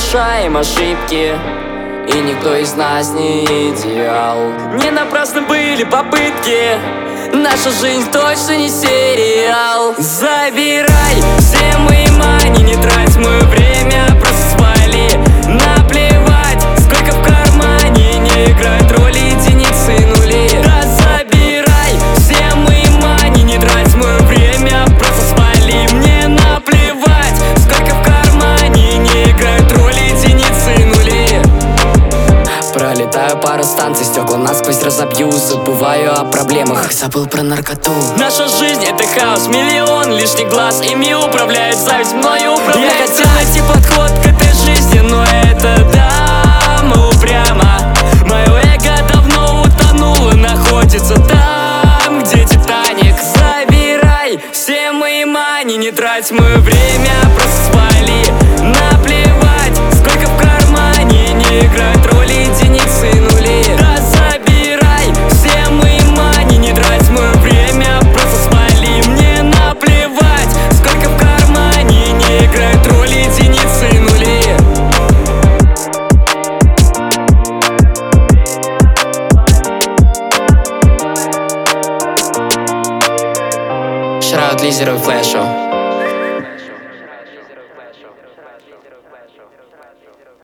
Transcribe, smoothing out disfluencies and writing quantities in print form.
совершаем ошибки, и никто из нас не идеал. Не напрасно были попытки, наша жизнь точно не сериал. Забирай все мои мани, не трать мое время, просто свали. Наплевать, сколько в кармане, не играют роли единицы и нули. Да забирай все мои мани, не трать мое время, просто свали. Мне наплевать, сколько в кармане, не играют роли единицы и нули. Пролетаю пару станций, стекла насквозь разобью. Забываю о проблемах, забыл про наркоту. Наша жизнь — это хаос, миллион лишних глаз, ими управляет зависть, мною управляет. Я хотел найти подход к этой жизни, но это дама упряма. Мое эго давно утонуло, находится там, где Титаник. Забирай все мои мани, не трать мое время, просто свали. Наплевать, сколько в кармане, не играют роли единицы и нули. Да забирай все мои мани, не трать мое время, просто свали. Мне наплевать, сколько в кармане, не играют роли единицы и нули. Шраут, Лизеру и Флэшу.